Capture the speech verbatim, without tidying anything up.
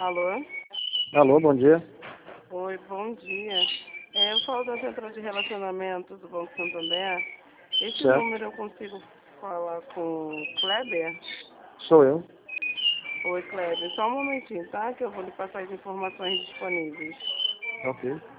Alô? Alô, bom dia. Oi, bom dia. É, eu falo da Central de Relacionamento do Banco Santander. Esse Certo. número eu consigo falar com o Kleber? Sou eu. Oi, Kleber. Só um momentinho, tá? Que eu vou lhe passar as informações disponíveis. Ok.